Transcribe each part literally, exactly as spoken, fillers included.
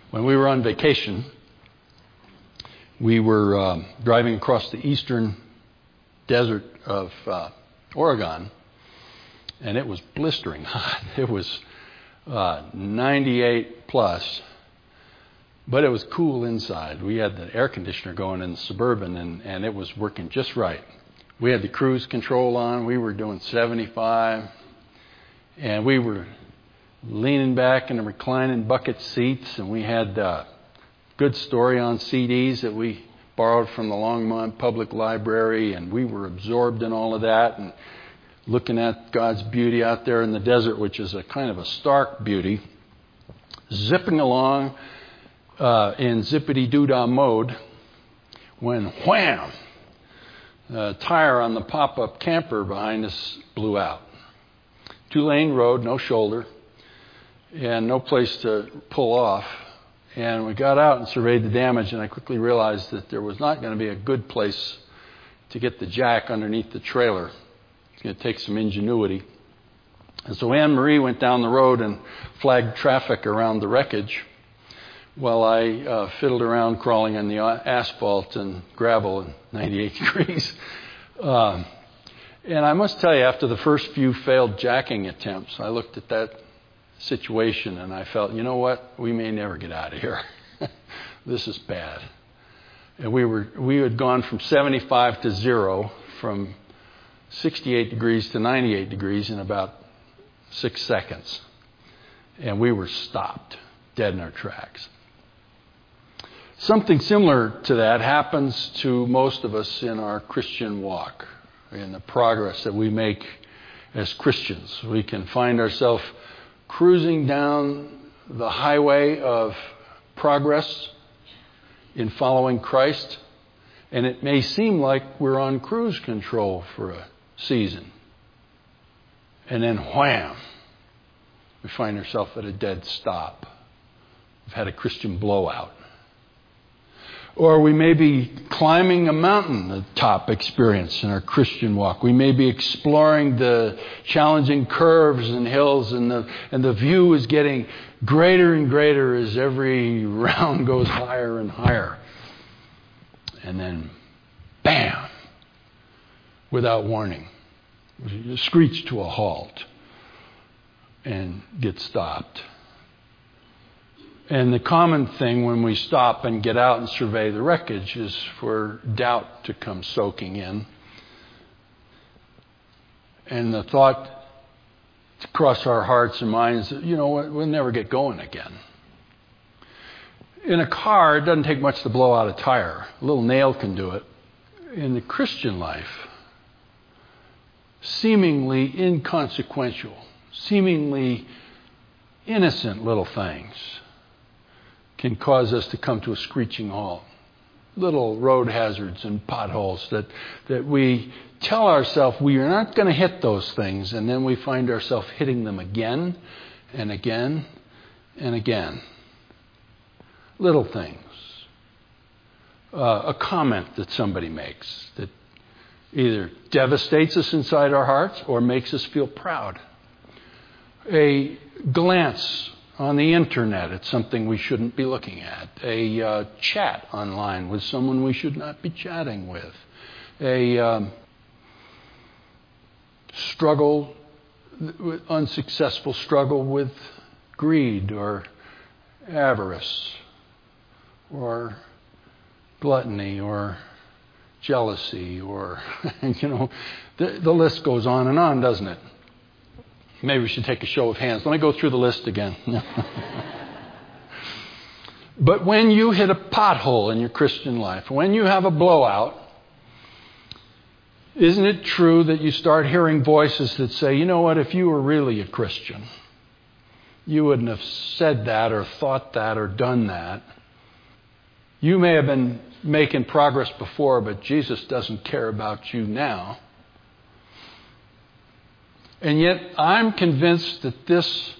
When we were on vacation, we were uh, driving across the eastern desert of uh, Oregon, and it was blistering hot. It was uh, ninety-eight plus, but it was cool inside. We had the air conditioner going in the Suburban, and, and it was working just right. We had the cruise control on. We were doing seventy-five, and we were leaning back in the reclining bucket seats, and we had uh, Good Story on C Ds that we borrowed from the Longmont Public Library, and we were absorbed in all of that and looking at God's beauty out there in the desert, which is a kind of a stark beauty, zipping along uh, in zippity-doo-dah mode when wham, the tire on the pop-up camper behind us blew out. Two-lane road, no shoulder, and no place to pull off. And we got out and surveyed the damage, and I quickly realized that there was not going to be a good place to get the jack underneath the trailer. It's going to take some ingenuity. And so Anne Marie went down the road and flagged traffic around the wreckage while I uh, fiddled around crawling on the asphalt and gravel in ninety-eight degrees. Um, and I must tell you, after the first few failed jacking attempts, I looked at that situation and I felt, you know what, we may never get out of here. This is bad. And we were we had gone from seventy-five to zero, from sixty-eight degrees to ninety-eight degrees in about six seconds. And we were stopped, dead in our tracks. Something similar to that happens to most of us in our Christian walk, in the progress that we make as Christians. We can find ourselves cruising down the highway of progress in following Christ, and it may seem like we're on cruise control for a season. And then wham, we find ourselves at a dead stop. We've had a Christian blowout. Or we may be climbing a mountain, a top experience in our Christian walk. We may be exploring the challenging curves and hills, and the and the view is getting greater and greater as every round goes higher and higher. And then, bam, without warning, you screech to a halt and get stopped. And the common thing when we stop and get out and survey the wreckage is for doubt to come soaking in. And the thought to cross our hearts and minds that, you know what, we'll never get going again. In a car, it doesn't take much to blow out a tire. A little nail can do it. In the Christian life, seemingly inconsequential, seemingly innocent little things can cause us to come to a screeching halt. Little road hazards and potholes that, that we tell ourselves we are not going to hit those things, and then we find ourselves hitting them again and again and again. Little things. Uh, a comment that somebody makes that either devastates us inside our hearts or makes us feel proud. A glance on the internet at something we shouldn't be looking at. A uh, chat online with someone we should not be chatting with. A um, struggle, unsuccessful struggle with greed or avarice or gluttony or jealousy or, you know, the, the list goes on and on, doesn't it? Maybe we should take a show of hands. Let me go through the list again. But when you hit a pothole in your Christian life, when you have a blowout, isn't it true that you start hearing voices that say, you know what, if you were really a Christian, you wouldn't have said that or thought that or done that. You may have been making progress before, but Jesus doesn't care about you now. And yet I'm convinced that this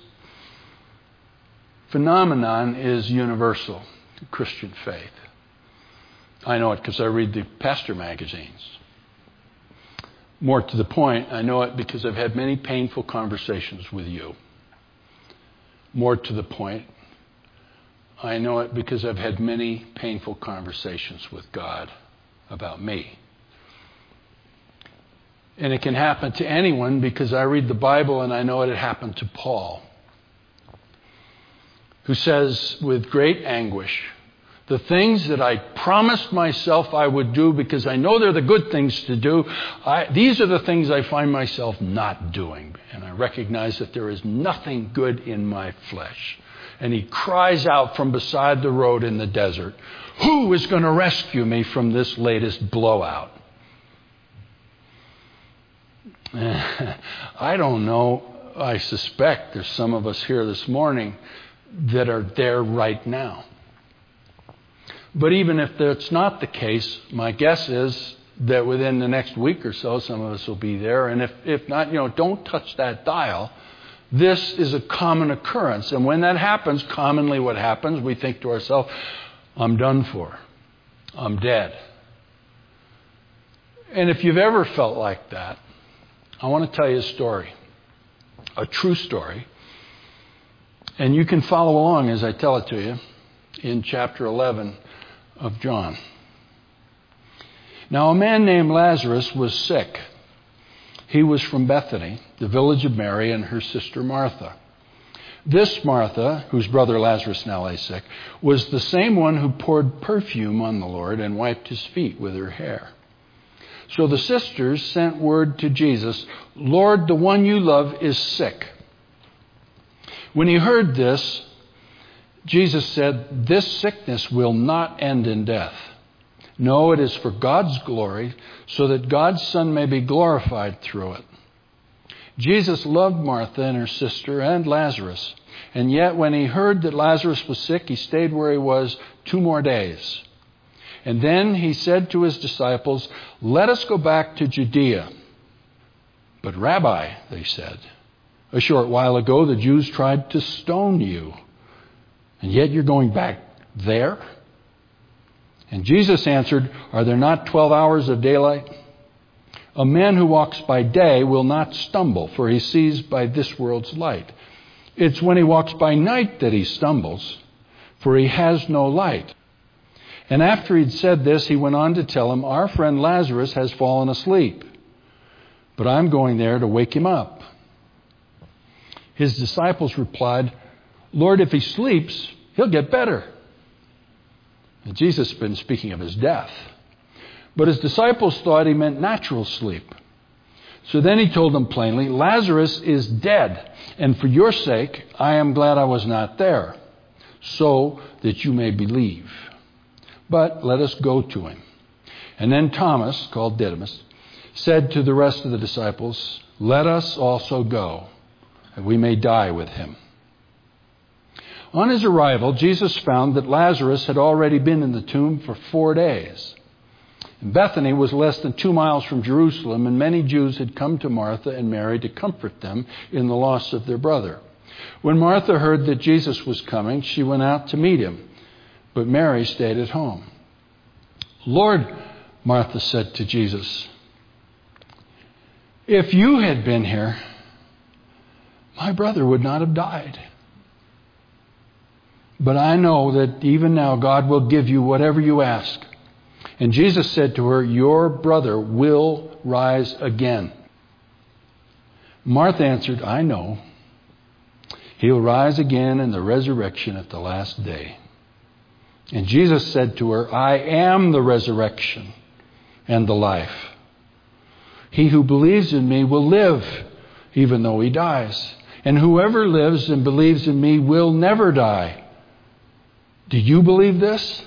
phenomenon is universal to Christian faith. I know it because I read the pastor magazines. More to the point, I know it because I've had many painful conversations with you. More to the point, I know it because I've had many painful conversations with God about me. And it can happen to anyone because I read the Bible and I know it had happened to Paul, who says with great anguish, the things that I promised myself I would do because I know they're the good things to do, I, these are the things I find myself not doing. And I recognize that there is nothing good in my flesh. And he cries out from beside the road in the desert, who is going to rescue me from this latest blowout? I don't know. I suspect there's some of us here this morning that are there right now. But even if that's not the case, my guess is that within the next week or so, some of us will be there. And if, if not, you know, don't touch that dial. This is a common occurrence. And when that happens, commonly what happens, we think to ourselves, I'm done for. I'm dead. And if you've ever felt like that, I want to tell you a story, a true story. And you can follow along as I tell it to you in chapter eleven of John. Now, a man named Lazarus was sick. He was from Bethany, the village of Mary and her sister Martha. This Martha, whose brother Lazarus now lay sick, was the same one who poured perfume on the Lord and wiped his feet with her hair. So the sisters sent word to Jesus, Lord, the one you love is sick. When he heard this, Jesus said, this sickness will not end in death. No, it is for God's glory, so that God's Son may be glorified through it. Jesus loved Martha and her sister and Lazarus. And yet when he heard that Lazarus was sick, he stayed where he was two more days. And then he said to his disciples, let us go back to Judea. But Rabbi, they said, a short while ago the Jews tried to stone you. And yet you're going back there? And Jesus answered, are there not twelve hours of daylight? A man who walks by day will not stumble, for he sees by this world's light. It's when he walks by night that he stumbles, for he has no light. And after he'd said this, he went on to tell him, our friend Lazarus has fallen asleep, but I'm going there to wake him up. His disciples replied, Lord, if he sleeps, he'll get better. And Jesus had been speaking of his death. But his disciples thought he meant natural sleep. So then he told them plainly, Lazarus is dead, and for your sake I am glad I was not there, so that you may believe. But let us go to him. And then Thomas, called Didymus, said to the rest of the disciples, let us also go, that we may die with him. On his arrival, Jesus found that Lazarus had already been in the tomb for four days. And Bethany was less than two miles from Jerusalem, and many Jews had come to Martha and Mary to comfort them in the loss of their brother. When Martha heard that Jesus was coming, she went out to meet him, but Mary stayed at home. Lord, Martha said to Jesus, if you had been here, my brother would not have died. But I know that even now God will give you whatever you ask. And Jesus said to her, your brother will rise again. Martha answered, I know. He'll rise again in the resurrection at the last day. And Jesus said to her, I am the resurrection and the life. He who believes in me will live, even though he dies. And whoever lives and believes in me will never die. Do you believe this?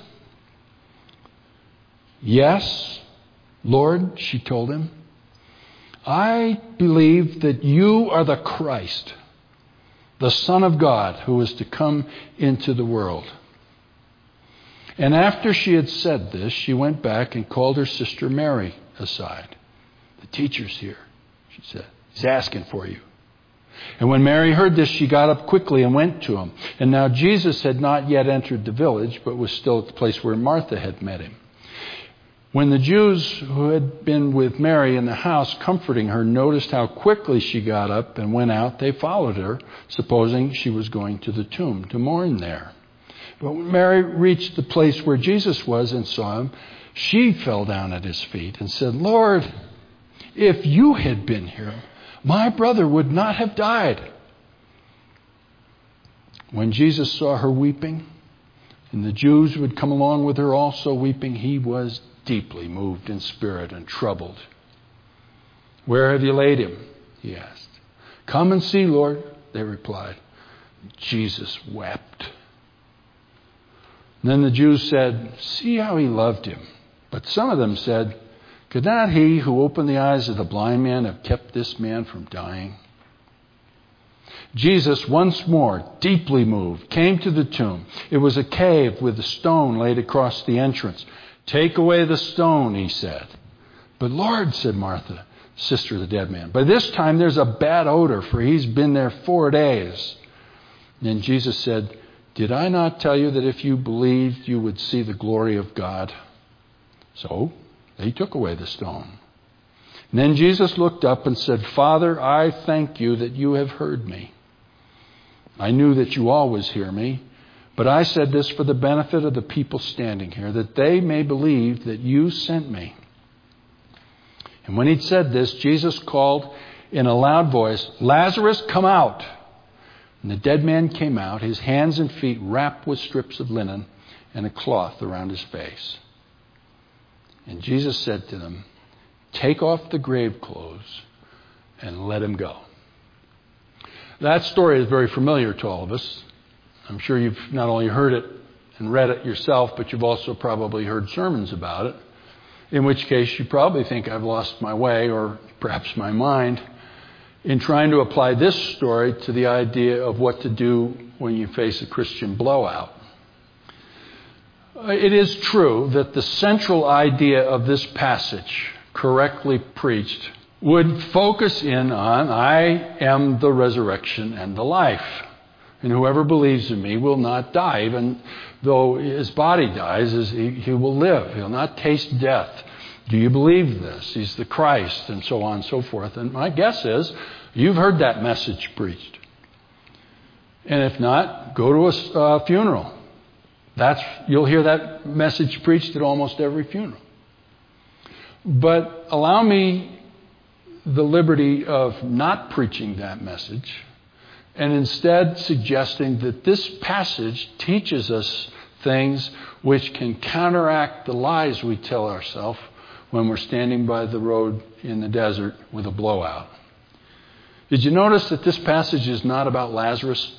Yes, Lord, she told him. I believe that you are the Christ, the Son of God, who is to come into the world. And after she had said this, she went back and called her sister Mary aside. The teacher's here, she said. He's asking for you. And when Mary heard this, she got up quickly and went to him. And now Jesus had not yet entered the village, but was still at the place where Martha had met him. When the Jews who had been with Mary in the house comforting her noticed how quickly she got up and went out, they followed her, supposing she was going to the tomb to mourn there. But when Mary reached the place where Jesus was and saw him, she fell down at his feet and said, Lord, if you had been here, my brother would not have died. When Jesus saw her weeping, and the Jews who had come along with her also weeping, he was deeply moved in spirit and troubled. Where have you laid him? He asked. Come and see, Lord, they replied. Jesus wept. And then the Jews said, see how he loved him. But some of them said, could not he who opened the eyes of the blind man have kept this man from dying? Jesus, once more, deeply moved, came to the tomb. It was a cave with a stone laid across the entrance. Take away the stone, he said. But Lord, said Martha, sister of the dead man, by this time there's a bad odor, for he's been there four days. And Jesus said, did I not tell you that if you believed, you would see the glory of God? So they took away the stone. And then Jesus looked up and said, Father, I thank you that you have heard me. I knew that you always hear me, but I said this for the benefit of the people standing here, that they may believe that you sent me. And when he'd said this, Jesus called in a loud voice, Lazarus, come out. And the dead man came out, his hands and feet wrapped with strips of linen and a cloth around his face. And Jesus said to them, take off the grave clothes and let him go. That story is very familiar to all of us. I'm sure you've not only heard it and read it yourself, but you've also probably heard sermons about it. In which case you probably think I've lost my way or perhaps my mind in trying to apply this story to the idea of what to do when you face a Christian blowout. It is true that the central idea of this passage, correctly preached, would focus in on, I am the resurrection and the life. And whoever believes in me will not die, even though his body dies, he, he will live. He'll not taste death. Do you believe this? He's the Christ, and so on and so forth. And my guess is you've heard that message preached. And if not, go to a uh, funeral. That's you'll hear that message preached at almost every funeral. But allow me the liberty of not preaching that message and instead suggesting that this passage teaches us things which can counteract the lies we tell ourselves when we're standing by the road in the desert with a blowout. Did you notice that this passage is not about Lazarus?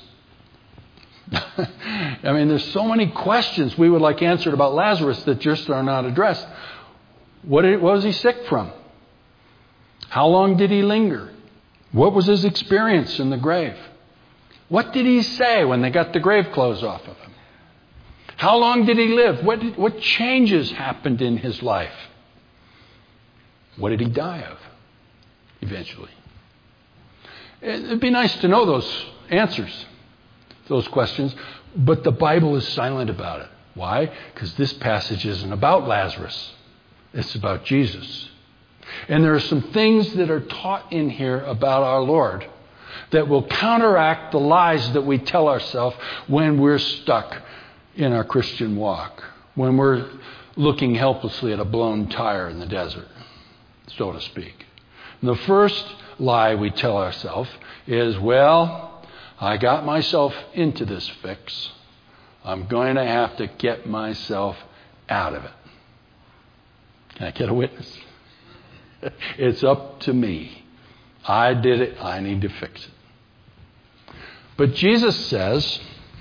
I mean, there's so many questions we would like answered about Lazarus that just are not addressed. What, did, what was he sick from? How long did he linger? What was his experience in the grave? What did he say when they got the grave clothes off of him? How long did he live? What, did, what changes happened in his life? What did he die of eventually? It'd be nice to know those answers, those questions, but the Bible is silent about it. Why? Because this passage isn't about Lazarus. It's about Jesus. And there are some things that are taught in here about our Lord that will counteract the lies that we tell ourselves when we're stuck in our Christian walk, when we're looking helplessly at a blown tire in the desert, so to speak. And the first lie we tell ourselves is, well, I got myself into this fix. I'm going to have to get myself out of it. Can I get a witness? It's up to me. I did it. I need to fix it. But Jesus says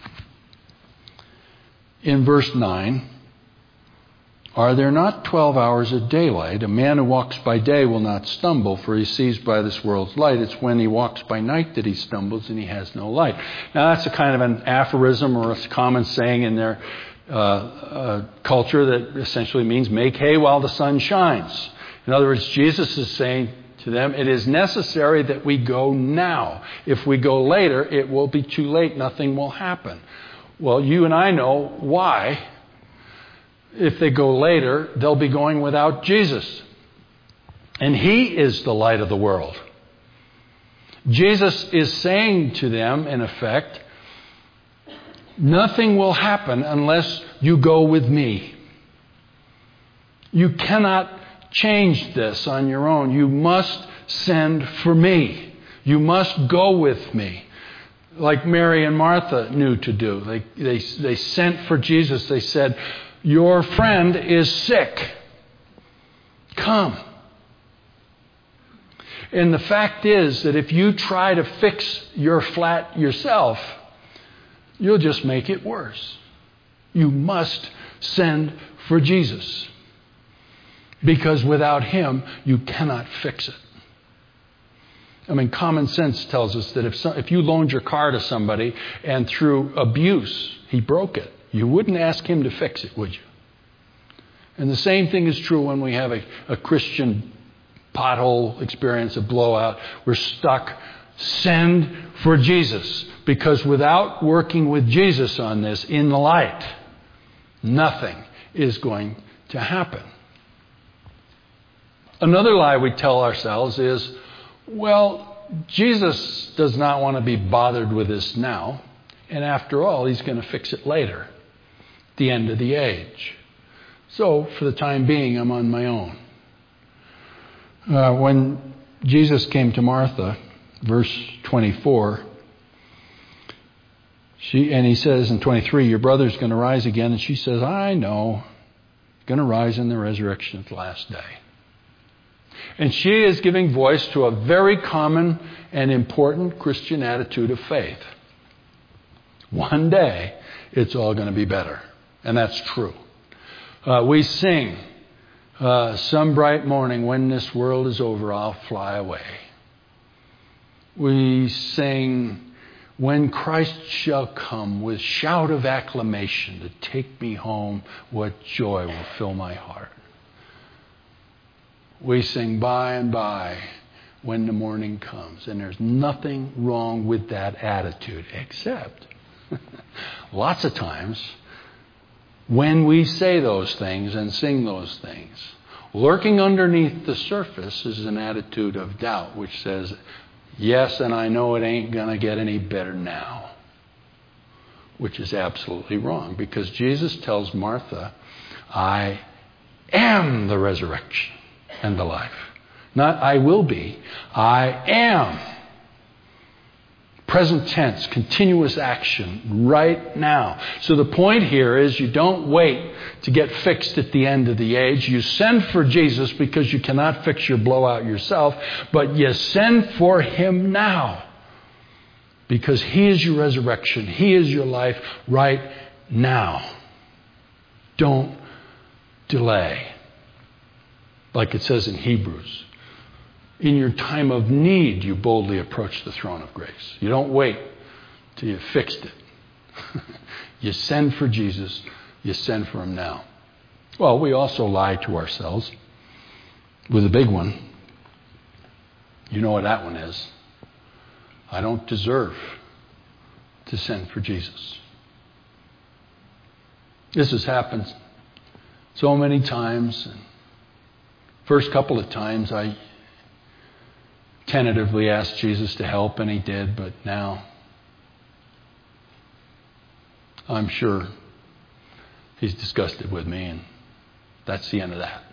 in verse nine, are there not twelve hours of daylight? A man who walks by day will not stumble, for he sees by this world's light. It's when he walks by night that he stumbles and he has no light. Now that's a kind of an aphorism or a common saying in their uh, uh, culture that essentially means make hay while the sun shines. In other words, Jesus is saying to them, it is necessary that we go now. If we go later, it will be too late. Nothing will happen. Well, you and I know why. If they go later, they'll be going without Jesus. And he is the light of the world. Jesus is saying to them, in effect, Nothing will happen unless you go with me. You cannot change this on your own. You must send for me. You must go with me. Like Mary and Martha knew to do. They, they, they sent for Jesus. They said, your friend is sick. Come. And the fact is that if you try to fix your flat yourself, you'll just make it worse. You must send for Jesus. Because without Him, you cannot fix it. I mean, common sense tells us that if some, if you loaned your car to somebody and through abuse he broke it, you wouldn't ask him to fix it, would you? And the same thing is true when we have a, a Christian pothole experience, a blowout. We're stuck. Send for Jesus. Because without working with Jesus on this in the light, nothing is going to happen. Another lie we tell ourselves is, well, Jesus does not want to be bothered with this now. And after all, He's going to fix it later, at the end of the age. So, for the time being, I'm on my own. Uh, when Jesus came to Martha, verse twenty-four, she and He says in twenty-three, your brother's going to rise again. And she says, I know. He's going to rise in the resurrection at the last day. And she is giving voice to a very common and important Christian attitude of faith. One day, it's all going to be better. And that's true. Uh, we sing, uh, some bright morning when this world is over, I'll fly away. We sing, when Christ shall come with shout of acclamation to take me home, what joy will fill my heart. We sing by and by when the morning comes. And there's nothing wrong with that attitude, except lots of times when we say those things and sing those things, lurking underneath the surface is an attitude of doubt, which says, yes, and I know it ain't going to get any better now. Which is absolutely wrong, because Jesus tells Martha, I am the resurrection and the life. Not I will be, I am. Present tense, continuous action, right now. So the point here is you don't wait to get fixed at the end of the age. You send for Jesus because you cannot fix your blowout yourself, but you send for Him now. Because He is your resurrection. He is your life right now. Don't delay. Like it says in Hebrews, in your time of need, you boldly approach the throne of grace. You don't wait till you've fixed it. You send for Jesus. You send for Him now. Well, we also lie to ourselves with a big one. You know what that one is. I don't deserve to send for Jesus. This has happened so many times. First couple of times I tentatively asked Jesus to help, and He did, but now I'm sure He's disgusted with me, and that's the end of that.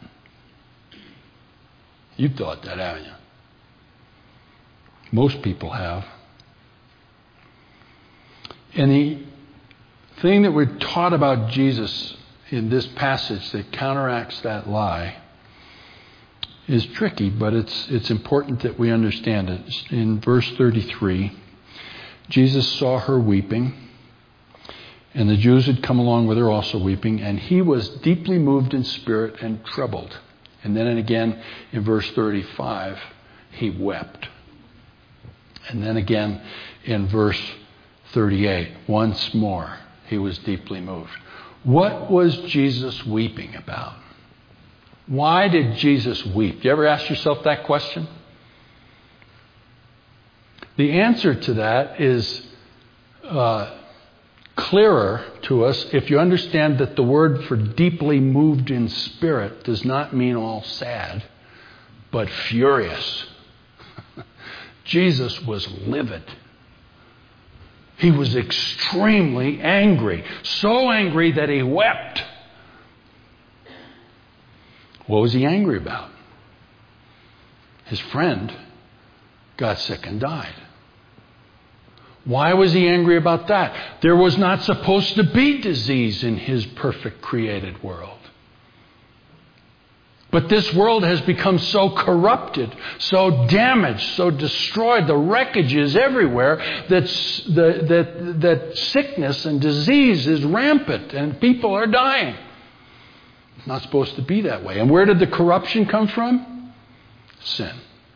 You've thought that, haven't you? Most people have. And the thing that we're taught about Jesus in this passage that counteracts that lie is tricky, but it's it's important that we understand it. In verse thirty-three, Jesus saw her weeping, and the Jews had come along with her also weeping, and He was deeply moved in spirit and troubled. And then again in verse thirty-five, He wept. And then again in verse thirty-eight, once more, He was deeply moved. What was Jesus weeping about? Why did Jesus weep? Do you ever ask yourself that question? The answer to that is uh, clearer to us if you understand that the word for deeply moved in spirit does not mean all sad, but furious. Jesus was livid. He was extremely angry. So angry that he wept. What was he angry about? His friend got sick and died. Why was he angry about that? There was not supposed to be disease in his perfect created world. But this world has become so corrupted, so damaged, so destroyed. The wreckage is everywhere that, that, that sickness and disease is rampant and people are dying. It's not supposed to be that way. And where did the corruption come from? Sin.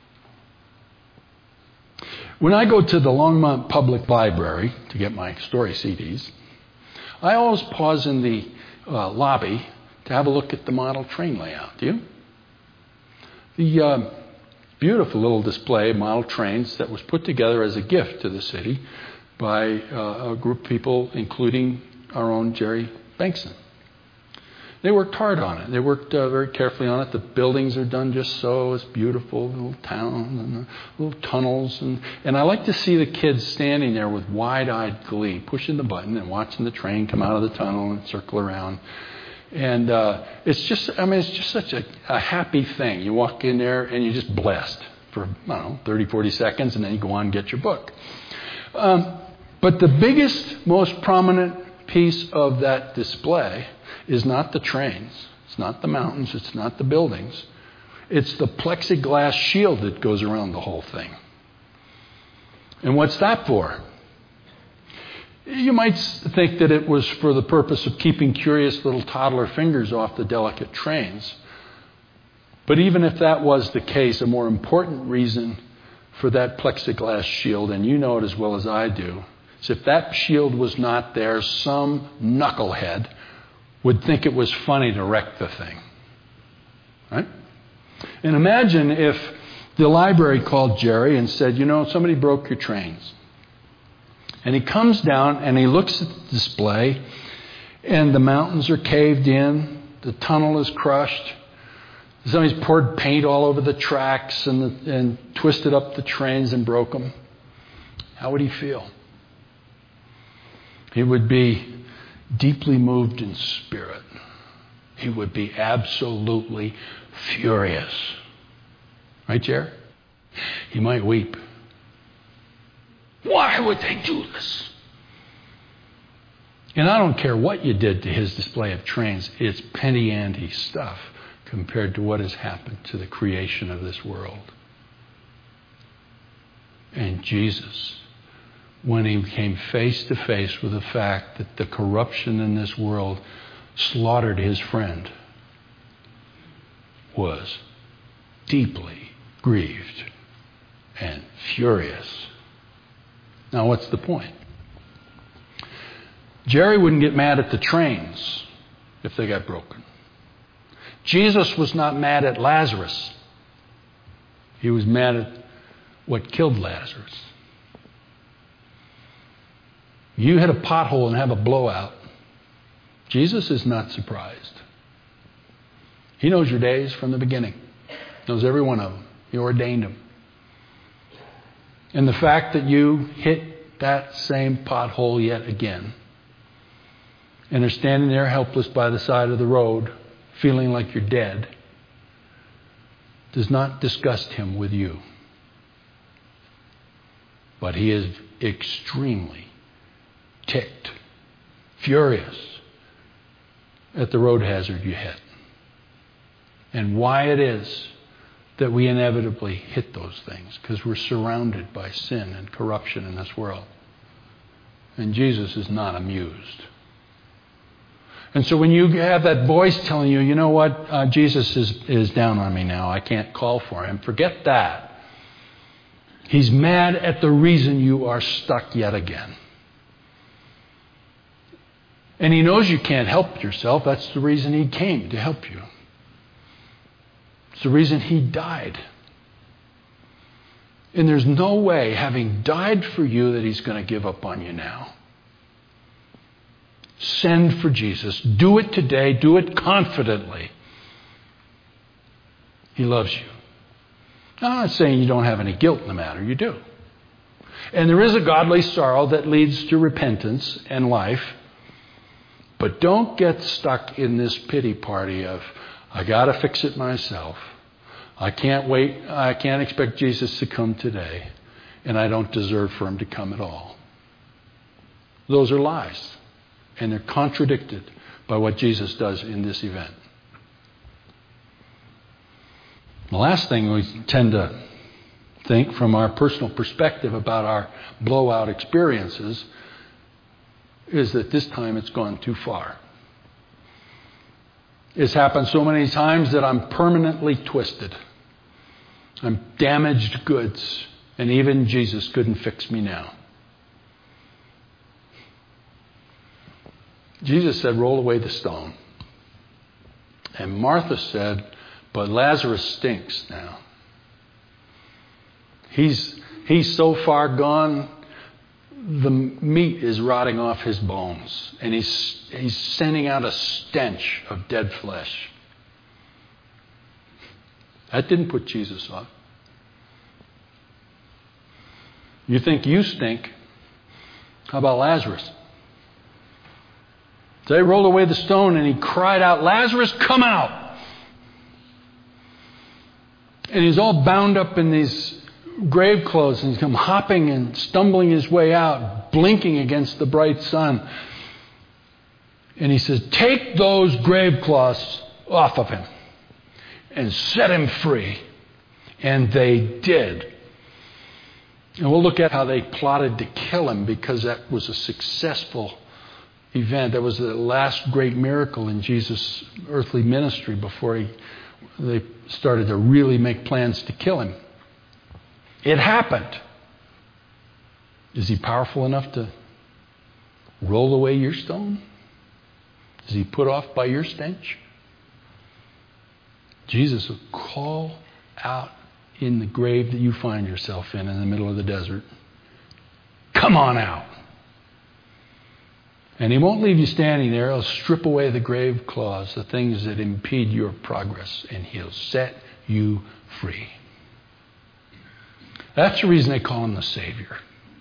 When I go to the Longmont Public Library to get my story C Ds, I always pause in the uh, lobby to have a look at the model train layout. Do you? The uh, beautiful little display of model trains that was put together as a gift to the city by uh, a group of people, including our own Jerry Bankson. They worked hard on it. They worked uh, very carefully on it. The buildings are done just so. It's beautiful, little town and little tunnels. And, and I like to see the kids standing there with wide-eyed glee, pushing the button and watching the train come out of the tunnel and circle around. And uh, it's just, I mean, it's just such a, a happy thing. You walk in there and you're just blessed for, I don't know, thirty, forty seconds, and then you go on and get your book. Um, but the biggest, most prominent piece of that display is not the trains, it's not the mountains, it's not the buildings. It's the plexiglass shield that goes around the whole thing. And what's that for? You might think that it was for the purpose of keeping curious little toddler fingers off the delicate trains. But even if that was the case, a more important reason for that plexiglass shield, and you know it as well as I do, is if that shield was not there, some knucklehead would think it was funny to wreck the thing. Right? And imagine if the library called Jerry and said, you know, somebody broke your trains. And he comes down and he looks at the display, and the mountains are caved in, the tunnel is crushed, somebody's poured paint all over the tracks and, the, and twisted up the trains and broke them. How would he feel? He would be deeply moved in spirit. He would be absolutely furious. Right, Jerry? He might weep. Why would they do this? And I don't care what you did to his display of trains. It's penny ante stuff compared to what has happened to the creation of this world. And Jesus, when he came face to face with the fact that the corruption in this world slaughtered his friend, was deeply grieved and furious. Now, what's the point? Jerry wouldn't get mad at the trains if they got broken. Jesus was not mad at Lazarus. He was mad at what killed Lazarus. You hit a pothole and have a blowout. Jesus is not surprised. He knows your days from the beginning. Knows every one of them. He ordained them. And the fact that you hit that same pothole yet again and are standing there helpless by the side of the road, feeling like you're dead, does not disgust him with you. But he is extremely ticked, furious at the road hazard you hit. And why it is that we inevitably hit those things, because we're surrounded by sin and corruption in this world. And Jesus is not amused. And so when you have that voice telling you, you know what, uh, Jesus is, is down on me now, I can't call for him, forget that. He's mad at the reason you are stuck yet again. And he knows you can't help yourself. That's the reason he came, to help you. It's the reason he died. And there's no way, having died for you, that he's going to give up on you now. Send for Jesus. Do it today. Do it confidently. He loves you. Now, I'm not saying you don't have any guilt in the matter. You do. And there is a godly sorrow that leads to repentance and life. But don't get stuck in this pity party of, I got to fix it myself. I can't wait. I can't expect Jesus to come today. And I don't deserve for him to come at all. Those are lies. And they're contradicted by what Jesus does in this event. The last thing we tend to think from our personal perspective about our blowout experiences is that this time it's gone too far. It's happened so many times that I'm permanently twisted. I'm damaged goods, and even Jesus couldn't fix me now. Jesus said, roll away the stone. And Martha said, but Lazarus stinks now. He's, he's so far gone, the meat is rotting off his bones. And he's, he's sending out a stench of dead flesh. That didn't put Jesus off. You think you stink? How about Lazarus? They rolled away the stone and he cried out, Lazarus, come out! And he's all bound up in these grave clothes and he's come hopping and stumbling his way out, blinking against the bright sun. And he says, take those grave cloths off of him and set him free. And they did. And we'll look at how they plotted to kill him, because that was a successful event. That was the last great miracle in Jesus' earthly ministry before he, they started to really make plans to kill him. It happened. Is he powerful enough to roll away your stone? Is he put off by your stench? Jesus will call out in the grave that you find yourself in, in the middle of the desert. Come on out. And he won't leave you standing there. He'll strip away the grave cloths, the things that impede your progress, and he'll set you free. That's the reason they call him the Savior.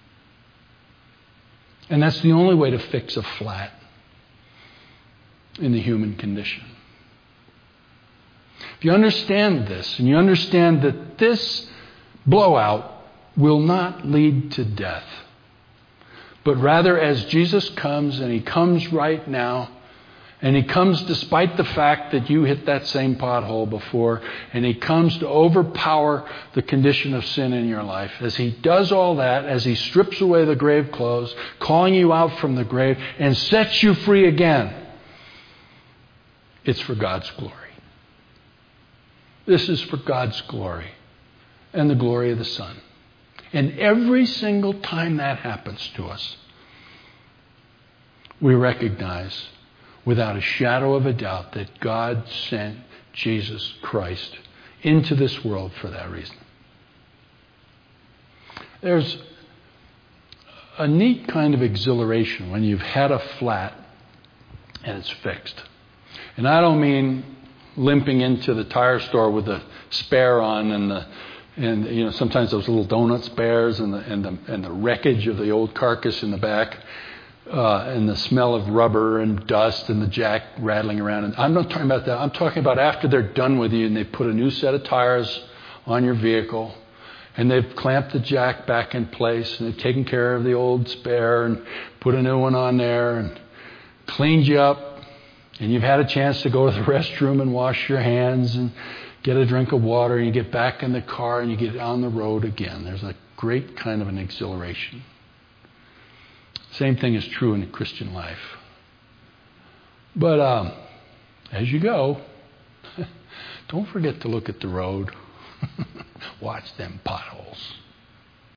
And that's the only way to fix a flat in the human condition. If you understand this, and you understand that this blowout will not lead to death, but rather as Jesus comes, and he comes right now, and he comes despite the fact that you hit that same pothole before, and he comes to overpower the condition of sin in your life. As he does all that, as he strips away the grave clothes, calling you out from the grave, and sets you free again, it's for God's glory. This is for God's glory and the glory of the Son. And every single time that happens to us, we recognize without a shadow of a doubt that God sent Jesus Christ into this world for that reason. There's a neat kind of exhilaration when you've had a flat and it's fixed. And I don't mean limping into the tire store with the spare on and the and you know sometimes those little donut spares and the and the and the wreckage of the old carcass in the back, uh, and the smell of rubber and dust and the jack rattling around. And I'm not talking about that. I'm talking about after they're done with you and they put a new set of tires on your vehicle, and they've clamped the jack back in place, and they've taken care of the old spare and put a new one on there and cleaned you up. And you've had a chance to go to the restroom and wash your hands and get a drink of water, and you get back in the car and you get on the road again. There's a great kind of an exhilaration. Same thing is true in the Christian life. But um, as you go, don't forget to look at the road. Watch them potholes.